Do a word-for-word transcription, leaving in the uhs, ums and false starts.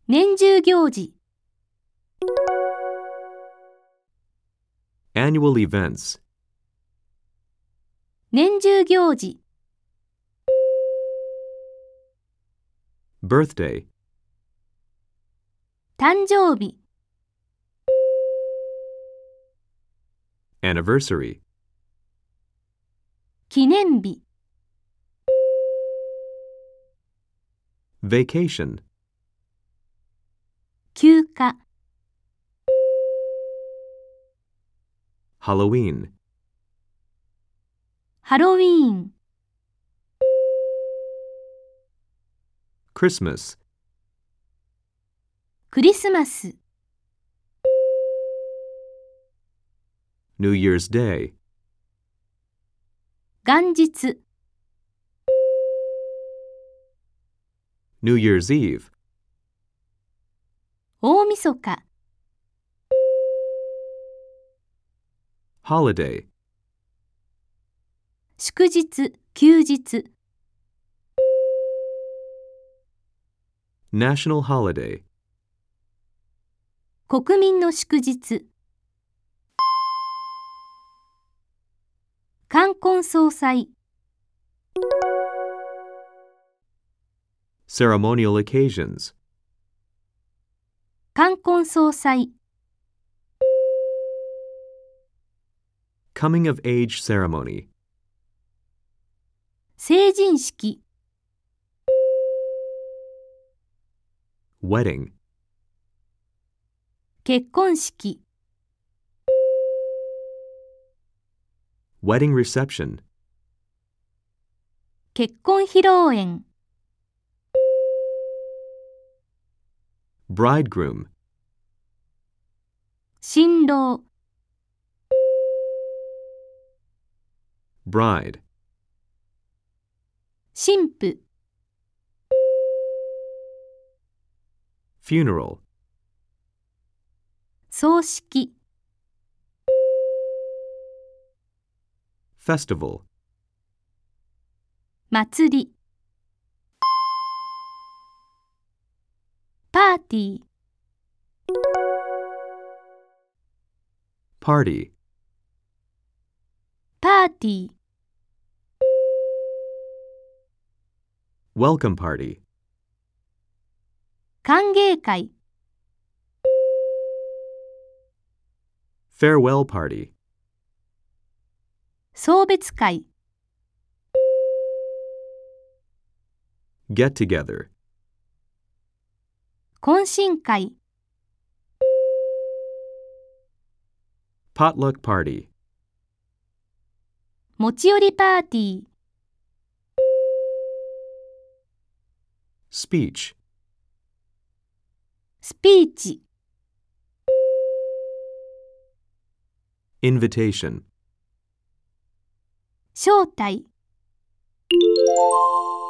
年中行事、 Annual events. 年中行事、 Birthday. 誕生日、 Anniversary. 記念日、 Vacation. 休暇、 Halloween. ハロウィーン、 Christmas. クリスマス、 New Year's Day. 元日、 New Year's Eve. 大晦日、 Holiday. 祝日、休日、 National holiday. 国民の祝日、冠婚葬祭、 Ceremonial occasions. 冠婚葬祭、 Coming of age ceremony. 成人式、 Wedding. 結婚式、 Wedding reception. 結婚披露宴、 Bridegroom. 新郎、 Bride. 新婦、 Funeral. 葬式、 Festival. 祭り、パーティー、 Party. パーティー、 Welcome party. 歓迎会、 Farewell party. 送別会、 Get together. 懇親会、 Potluck party. 持ち寄りパーティー、 Speech. スピーチ、 Invitation. 招待。